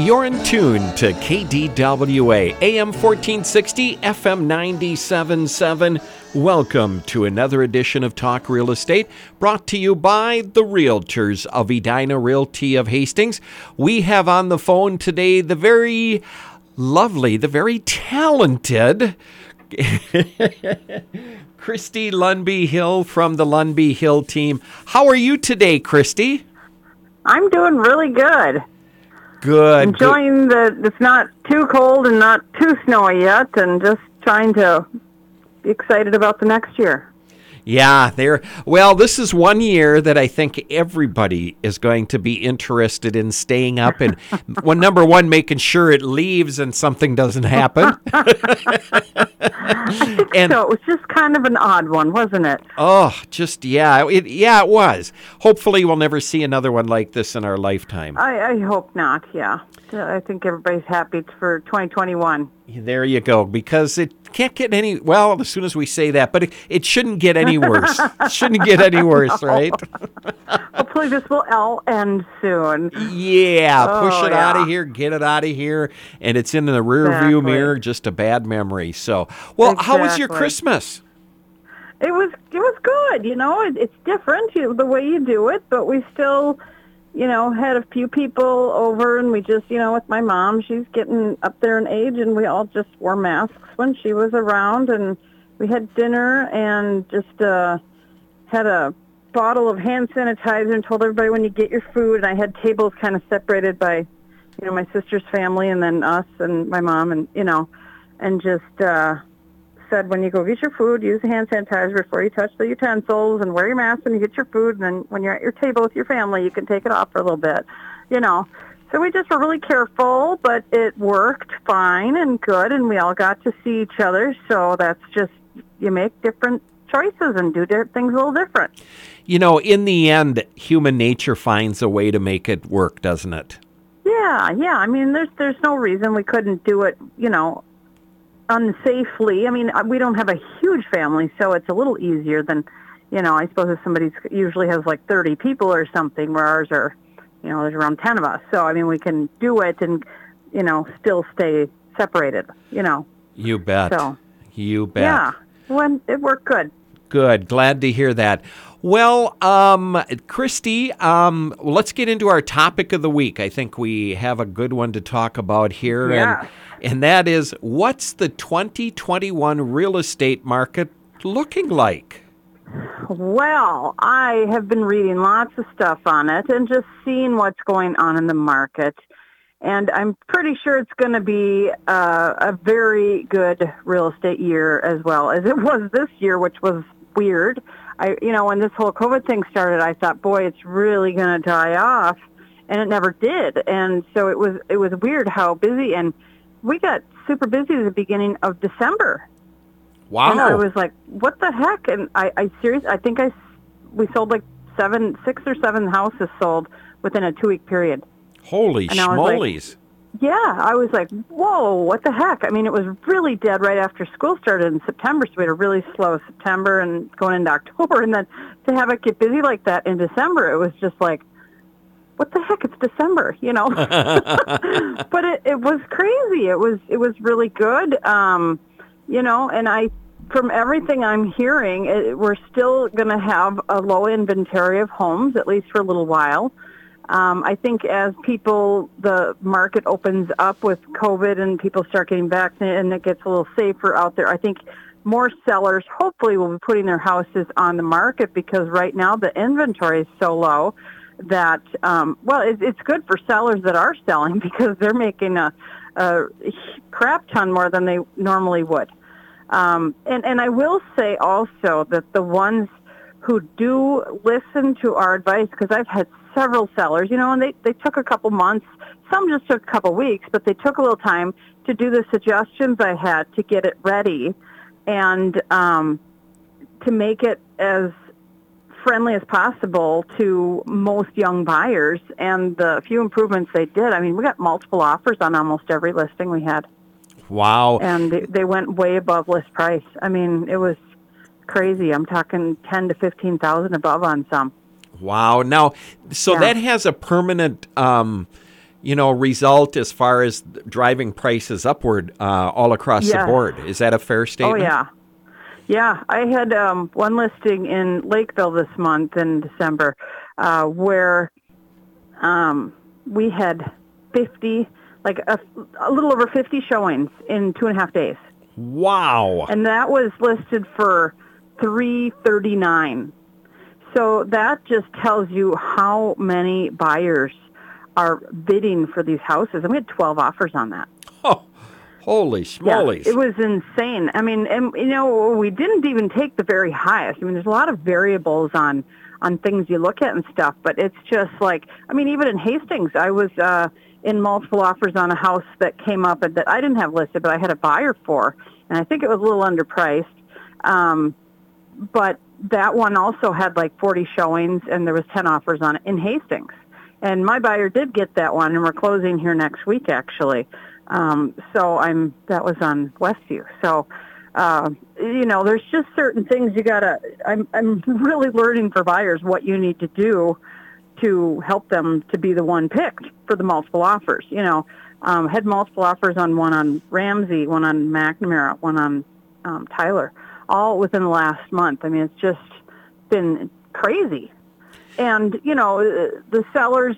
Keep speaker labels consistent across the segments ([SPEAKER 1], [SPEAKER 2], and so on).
[SPEAKER 1] You're in tune to KDWA, AM 1460, FM 97.7. Welcome to another edition of Talk Real Estate, brought to you by the Realtors of Edina Realty of Hastings. We have on the phone today the very lovely, the very talented Christy Lundby Hill from the Lundby Hill team. How are you today, Christy?
[SPEAKER 2] I'm doing really good.
[SPEAKER 1] Good.
[SPEAKER 2] Enjoying it's not too cold and not too snowy yet, and just trying to be excited about the next year.
[SPEAKER 1] Yeah, this is one year that I think everybody is going to be interested in staying up and, number one, making sure it leaves and something doesn't happen.
[SPEAKER 2] I think so. It was just kind of an odd one, wasn't it?
[SPEAKER 1] Oh, it was. Hopefully we'll never see another one like this in our lifetime.
[SPEAKER 2] I hope not, yeah. I think everybody's happy for 2021.
[SPEAKER 1] There you go, because it can't get any, well, as soon as we say that, but it shouldn't get any worse. It shouldn't get any worse, right?
[SPEAKER 2] Hopefully this will all end soon.
[SPEAKER 1] Yeah, push it out of here, get it out of here, and it's in the rear view mirror, just a bad memory. So, How was your Christmas?
[SPEAKER 2] It was good, it's different, the way you do it, but we still, had a few people over, and we just, with my mom, she's getting up there in age, and we all just wore masks when she was around, and we had dinner and just had a bottle of hand sanitizer and told everybody when you get your food, and I had tables kind of separated by, my sister's family and then us and my mom, and, and just said when you go get your food, use the hand sanitizer before you touch the utensils, and wear your mask when you get your food, and then when you're at your table with your family, you can take it off for a little bit, So we just were really careful, but it worked fine and good, and we all got to see each other, so that's just, you make different choices and do things a little different.
[SPEAKER 1] In the end, human nature finds a way to make it work, doesn't it?
[SPEAKER 2] Yeah. I mean, there's no reason we couldn't do it, unsafely. I mean, we don't have a huge family, so it's a little easier than, I suppose if somebody usually has like 30 people or something, where ours are, there's around 10 of us. So, I mean, we can do it and, still stay separated,
[SPEAKER 1] You bet.
[SPEAKER 2] So,
[SPEAKER 1] you bet.
[SPEAKER 2] Yeah, it worked good.
[SPEAKER 1] Good. Glad to hear that. Well, Christy, let's get into our topic of the week. I think we have a good one to talk about here.
[SPEAKER 2] Yeah.
[SPEAKER 1] And that is, what's the 2021 real estate market looking like?
[SPEAKER 2] Well, I have been reading lots of stuff on it and just seeing what's going on in the market. And I'm pretty sure it's going to be a very good real estate year as well as it was this year, which was weird. When this whole COVID thing started, I thought, boy, it's really going to die off. And it never did. And so it was weird how busy, and we got super busy at the beginning of December.
[SPEAKER 1] Wow.
[SPEAKER 2] And I was like, what the heck? And I think we sold like 6 or 7 houses sold within a 2-week period.
[SPEAKER 1] Holy schmolies.
[SPEAKER 2] I was like, whoa, what the heck? I mean, it was really dead right after school started in September, so we had a really slow September and going into October. And then to have it get busy like that in December, it was just like, what the heck? It's December, But it was crazy. It was really good, and from everything I'm hearing, we're still going to have a low inventory of homes, at least for a little while. I think as the market opens up with COVID and people start getting vaccinated and it gets a little safer out there, I think more sellers hopefully will be putting their houses on the market, because right now the inventory is so low that, it's good for sellers that are selling, because they're making a crap ton more than they normally would. And I will say also that the ones who do listen to our advice, because I've had several sellers, and they took a couple months, some just took a couple weeks, but they took a little time to do the suggestions I had to get it ready and to make it as friendly as possible to most young buyers. And the few improvements they did, I mean, we got multiple offers on almost every listing we had.
[SPEAKER 1] Wow.
[SPEAKER 2] And they went way above list price. I mean, it was crazy. I'm talking 10 to 15,000 above on some.
[SPEAKER 1] Wow. Now, so that has a permanent result as far as driving prices upward all across the
[SPEAKER 2] Yes.
[SPEAKER 1] board. Is that a fair
[SPEAKER 2] Oh,
[SPEAKER 1] statement?
[SPEAKER 2] yeah. Yeah, I had one listing in Lakeville this month in December where we had 50, like a little over 50 showings in 2.5 days.
[SPEAKER 1] Wow.
[SPEAKER 2] And that was listed for $339. So that just tells you how many buyers are bidding for these houses. And we had 12 offers on that.
[SPEAKER 1] Oh, holy smolies.
[SPEAKER 2] Yeah, it was insane. I mean, and we didn't even take the very highest. I mean, there's a lot of variables on things you look at and stuff, but it's just like, I mean, even in Hastings, I was in multiple offers on a house that came up and that I didn't have listed, but I had a buyer for, and I think it was a little underpriced. But that one also had like 40 showings, and there was 10 offers on it in Hastings. And my buyer did get that one, and we're closing here next week, actually. So that was on Westview. So, there's just certain things I'm really learning for buyers what you need to do to help them to be the one picked for the multiple offers. Had multiple offers on one on Ramsey, one on McNamara, one on Tyler, all within the last month. I mean, it's just been crazy. And, the sellers,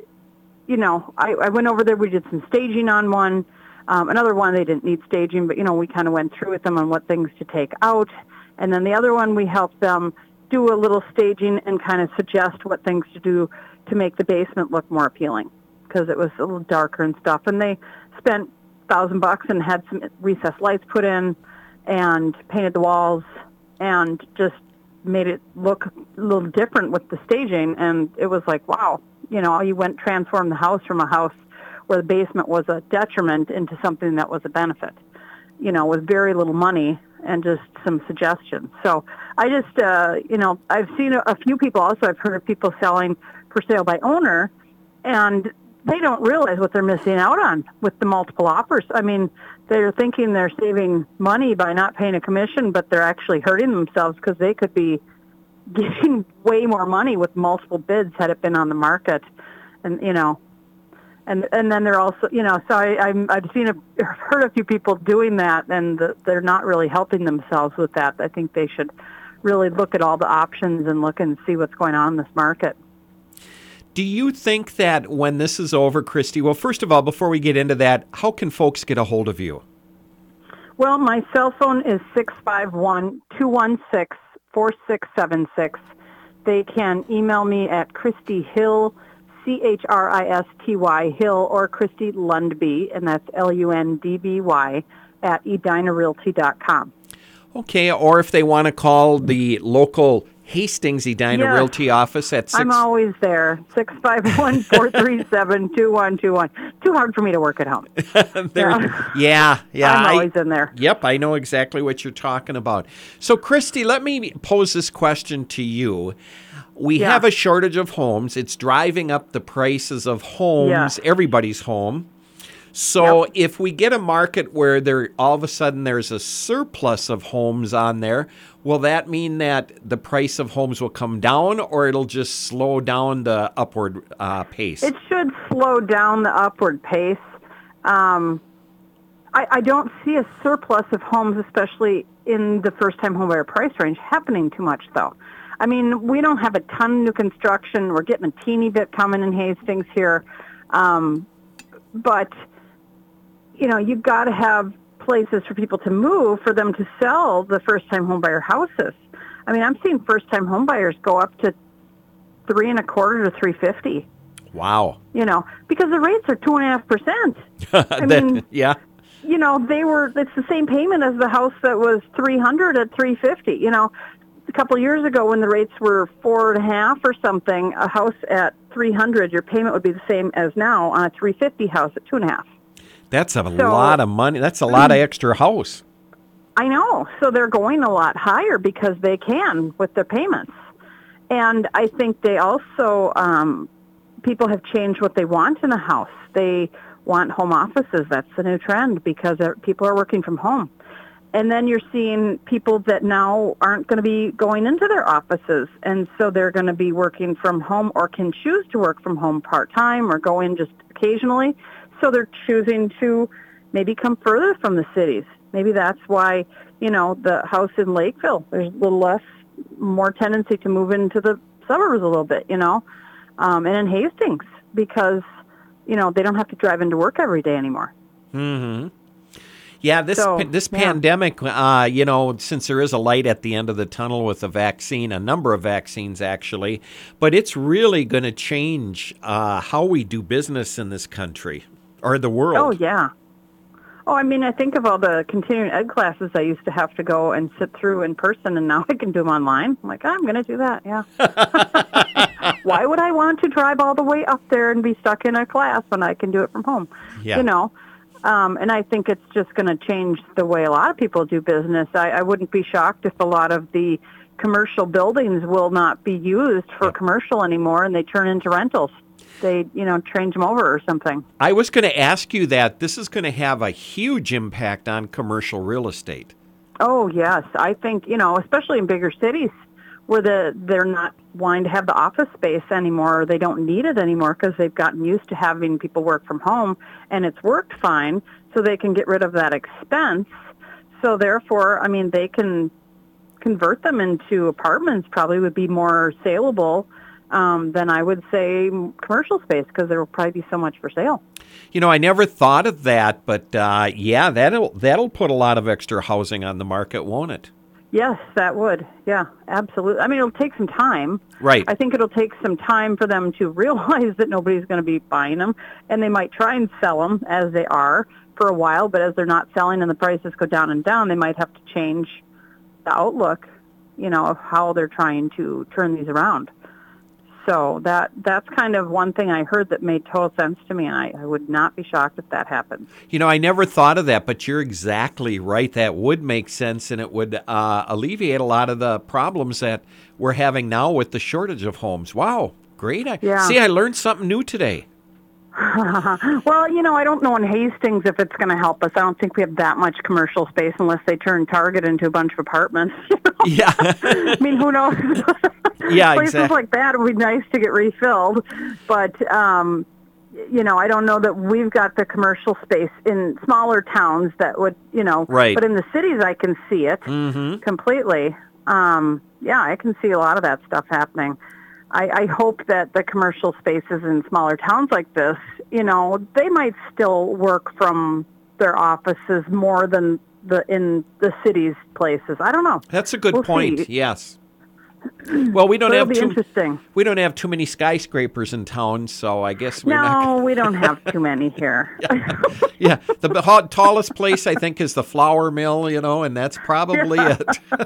[SPEAKER 2] I went over there, we did some staging on one. Another one, they didn't need staging, but, we kind of went through with them on what things to take out. And then the other one, we helped them do a little staging and kind of suggest what things to do to make the basement look more appealing, because it was a little darker and stuff. And they spent $1,000 and had some recessed lights put in and painted the walls and just made it look a little different with the staging. And it was like, wow, you transformed the house from a house where the basement was a detriment into something that was a benefit, with very little money and just some suggestions. So I just, I've seen a few people also, I've heard of people selling for sale by owner, and they don't realize what they're missing out on with the multiple offers. I mean, they're thinking they're saving money by not paying a commission, but they're actually hurting themselves because they could be getting way more money with multiple bids had it been on the market. And, and then they're also, so I've heard a few people doing that, and they're not really helping themselves with that. I think they should really look at all the options and look and see what's going on in this market.
[SPEAKER 1] Do you think that when this is over, Christy, well, first of all, before we get into that, how can folks get a hold of you?
[SPEAKER 2] Well, my cell phone is 651-216-4676. They can email me at Christy Hill, Christy Hill, or Christy Lundby, and that's Lundby, at edinarealty.com.
[SPEAKER 1] Okay, or if they want to call the local Hastings Edina Realty office at 6...
[SPEAKER 2] I'm always there, 651-437-2121. Too hard for me to work at home.
[SPEAKER 1] Yeah.
[SPEAKER 2] I'm always in there.
[SPEAKER 1] Yep, I know exactly what you're talking about. So, Christy, let me pose this question to you. We have a shortage of homes. It's driving up the prices of homes, everybody's home. So if we get a market where all of a sudden there's a surplus of homes on there, will that mean that the price of homes will come down, or it'll just slow down the upward pace?
[SPEAKER 2] It should slow down the upward pace. I don't see a surplus of homes, especially in the first-time homebuyer price range, happening too much, though. I mean, we don't have a ton of new construction. We're getting a teeny bit coming in Hastings here. But, you've got to have places for people to move for them to sell the first-time homebuyer houses. I mean, I'm seeing first-time homebuyers go up to $3.25 to $350.
[SPEAKER 1] Wow.
[SPEAKER 2] Because the rates are 2.5%. I mean, it's the same payment as the house that was $300 at $350. A couple of years ago when the rates were 4.5 or something, a house at $300, your payment would be the same as now on a $350 house at 2.5.
[SPEAKER 1] That's a lot of money. That's a lot of extra house.
[SPEAKER 2] I know. So they're going a lot higher because they can with their payments. And I think they also, people have changed what they want in a house. They want home offices. That's the new trend because people are working from home. And then you're seeing people that now aren't going to be going into their offices, and so they're going to be working from home or can choose to work from home part-time or go in just occasionally. So they're choosing to maybe come further from the cities. Maybe that's why, the house in Lakeville, there's a little less, more tendency to move into the suburbs a little bit, and in Hastings because, they don't have to drive into work every day anymore.
[SPEAKER 1] Mm-hmm. Yeah, this pandemic, since there is a light at the end of the tunnel with a vaccine, a number of vaccines actually, but it's really going to change how we do business in this country or the world.
[SPEAKER 2] Oh, yeah. Oh, I think of all the continuing ed classes I used to have to go and sit through in person, and now I can do them online. I'm like, I'm going to do that, yeah. Why would I want to drive all the way up there and be stuck in a class when I can do it from home?
[SPEAKER 1] Yeah.
[SPEAKER 2] And I think it's just going to change the way a lot of people do business. I wouldn't be shocked if a lot of the commercial buildings will not be used for commercial anymore and they turn into rentals. They, change them over or something.
[SPEAKER 1] I was going to ask you that. This is going to have a huge impact on commercial real estate.
[SPEAKER 2] Oh, yes. I think, especially in bigger cities where they're not wanting to have the office space anymore, or they don't need it anymore because they've gotten used to having people work from home, and it's worked fine, so they can get rid of that expense. So therefore, they can convert them into apartments, probably would be more saleable than I would say commercial space, because there will probably be so much for sale.
[SPEAKER 1] I never thought of that, but that'll put a lot of extra housing on the market, won't it?
[SPEAKER 2] Yes, that would. Yeah, absolutely. It'll take some time.
[SPEAKER 1] Right.
[SPEAKER 2] I think it'll take some time for them to realize that nobody's going to be buying them, and they might try and sell them as they are for a while, but as they're not selling and the prices go down and down, they might have to change the outlook, of how they're trying to turn these around. So that's kind of one thing I heard that made total sense to me, and I would not be shocked if that happens.
[SPEAKER 1] I never thought of that, but you're exactly right. That would make sense, and it would alleviate a lot of the problems that we're having now with the shortage of homes. Wow, great. See, I learned something new today.
[SPEAKER 2] Well, I don't know in Hastings if it's going to help us. I don't think we have that much commercial space unless they turn Target into a bunch of apartments.
[SPEAKER 1] Yeah.
[SPEAKER 2] Who knows?
[SPEAKER 1] Yeah,
[SPEAKER 2] places
[SPEAKER 1] exactly.
[SPEAKER 2] like that would be nice to get refilled, but I don't know that we've got the commercial space in smaller towns that would,
[SPEAKER 1] Right.
[SPEAKER 2] But in the cities, I can see it completely. I can see a lot of that stuff happening. I hope that the commercial spaces in smaller towns like this, they might still work from their offices more than in the city's places. I don't know.
[SPEAKER 1] That's a good point.
[SPEAKER 2] See.
[SPEAKER 1] Yes. Well, we don't have too many skyscrapers in town, so I guess we're not.
[SPEAKER 2] We don't have too many here.
[SPEAKER 1] Yeah. The tallest place I think is the flour mill, and that's probably it.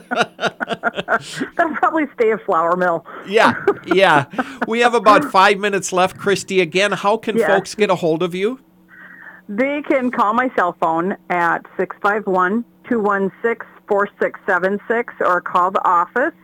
[SPEAKER 2] That'll probably stay a flour mill.
[SPEAKER 1] Yeah. We have about 5 minutes left, Christy. Again, how can folks get a hold of you?
[SPEAKER 2] They can call my cell phone at 651-216-4676 or call the office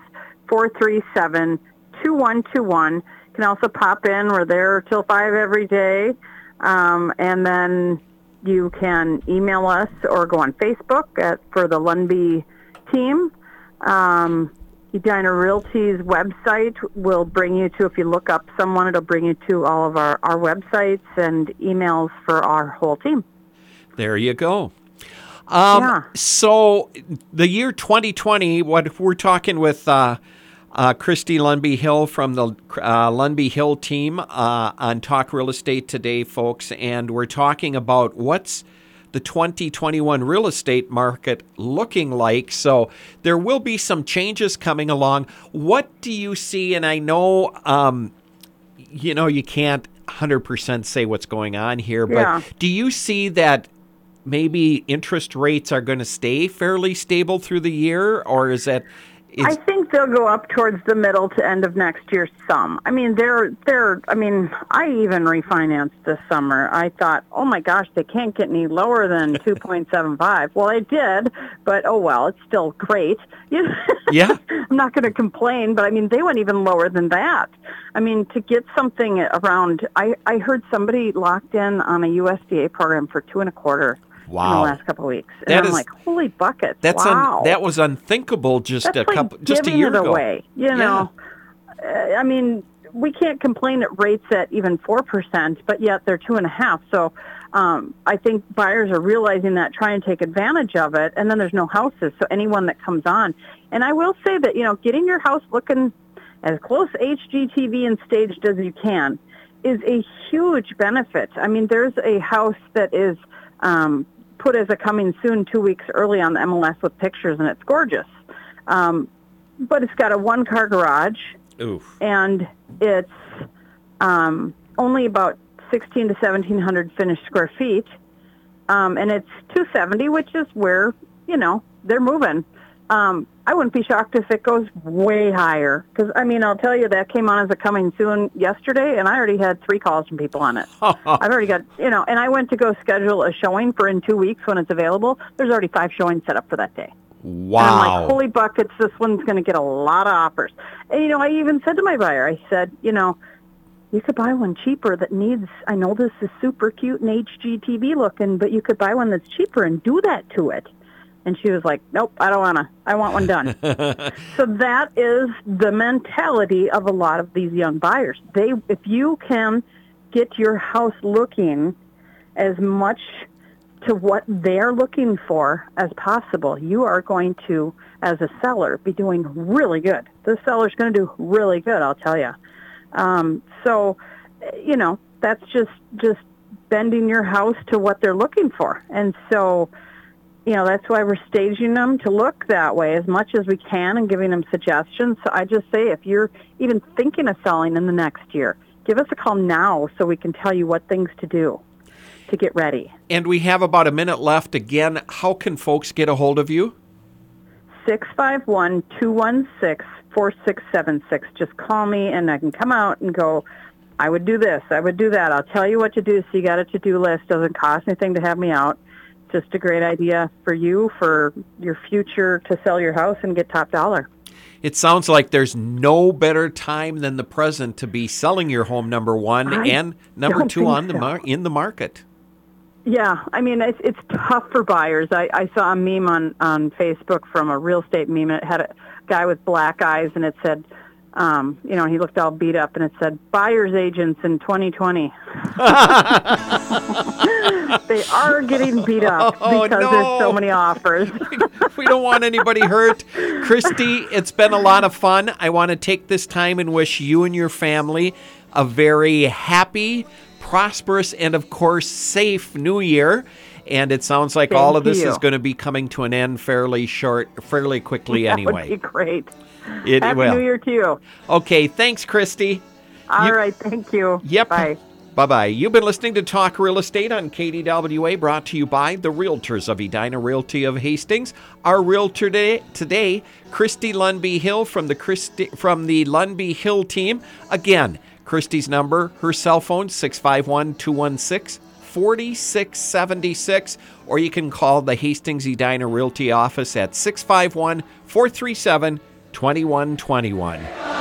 [SPEAKER 2] 437-2121. You can also pop in. We're there till 5 every day. And then you can email us or go on Facebook for the Lundby team. Edina Realty's website will bring you to, if you look up someone, it'll bring you to all of our websites and emails for our whole team.
[SPEAKER 1] There you go. So the year 2020, what we're talking with Christy Lundby Hill from the Lundby Hill team on Talk Real Estate today, folks, and we're talking about what's the 2021 real estate market looking like. So there will be some changes coming along. What do you see? And I know, you can't 100% say what's going on here, but do you see that maybe interest rates are going to stay fairly stable through the year, or is that?
[SPEAKER 2] I think they'll go up towards the middle to end of next year some. I even refinanced this summer. I thought, oh my gosh, they can't get any lower than 2.75. Well, they did, but oh well, it's still great.
[SPEAKER 1] Yeah.
[SPEAKER 2] I'm not going to complain, but they went even lower than that. To get something around, I heard somebody locked in on a USDA program for 2.25.
[SPEAKER 1] Wow.
[SPEAKER 2] In the last couple of weeks. And I'm like, holy buckets. Wow.
[SPEAKER 1] That was unthinkable just a year ago.
[SPEAKER 2] Away, we can't complain at rates at even 4%, but yet they're 2.5%. So I think buyers are realizing that, trying to take advantage of it, and then there's no houses, so anyone that comes on. And I will say that, getting your house looking as close HGTV and staged as you can is a huge benefit. I mean, there's a house that is put as a coming soon 2 weeks early on the MLS with pictures, and it's gorgeous. But it's got a one-car garage,
[SPEAKER 1] Oof.
[SPEAKER 2] and it's only about 1,600 to 1,700 finished square feet, and it's $270, which is where, they're moving. I wouldn't be shocked if it goes way higher, because, I'll tell you, that came on as a coming soon yesterday, and I already had 3 calls from people on it. I've already got, and I went to go schedule a showing for in 2 weeks when it's available. There's already 5 showings set up for that day.
[SPEAKER 1] Wow.
[SPEAKER 2] And I'm like, holy buckets, this one's going to get a lot of offers. And, I even said to my buyer, I said, you could buy one cheaper that needs, I know this is super cute and HGTV looking, but you could buy one that's cheaper and do that to it. And she was like, nope, I don't want to. I want one done. So that is the mentality of a lot of these young buyers. If you can get your house looking as much to what they're looking for as possible, you are going to, as a seller, be doing really good. The seller's going to do really good, I'll tell you. So, that's just bending your house to what they're looking for. And so, that's why we're staging them to look that way as much as we can and giving them suggestions. So I just say, if you're even thinking of selling in the next year, give us a call now so we can tell you what things to do to get ready.
[SPEAKER 1] And we have about a minute left. Again, how can folks get a hold of you?
[SPEAKER 2] 651-216-4676. Just call me and I can come out and go, I would do this, I would do that. I'll tell you what to do, so you got a to-do list. Doesn't cost anything to have me out. Just a great idea for you, for your future, to sell your house and get top dollar.
[SPEAKER 1] It sounds like there's no better time than the present to be selling your home, number one, and number two in the market.
[SPEAKER 2] Yeah, it's tough for buyers. I saw a meme on Facebook from a real estate meme. It had a guy with black eyes, and it said, he looked all beat up, and it said, buyer's agents in 2020. They are getting beat up because there's so many offers.
[SPEAKER 1] We don't want anybody hurt. Christy, it's been a lot of fun. I want to take this time and wish you and your family a very happy, prosperous, and, of course, safe New Year. And it sounds like all of this is going to be coming to an end fairly quickly anyway.
[SPEAKER 2] That would be great.
[SPEAKER 1] Happy
[SPEAKER 2] New Year to you.
[SPEAKER 1] Okay, thanks, Christy.
[SPEAKER 2] All right, thank you.
[SPEAKER 1] Yep.
[SPEAKER 2] Bye.
[SPEAKER 1] Bye-bye. You've been listening to Talk Real Estate on KDWA, brought to you by the Realtors of Edina Realty of Hastings. Our realtor today, Christy Lundby Hill from the Lundby Hill team. Again, Christy's number, her cell phone, 651-216-4676, or you can call the Hastings Edina Realty office at 651-437-2121.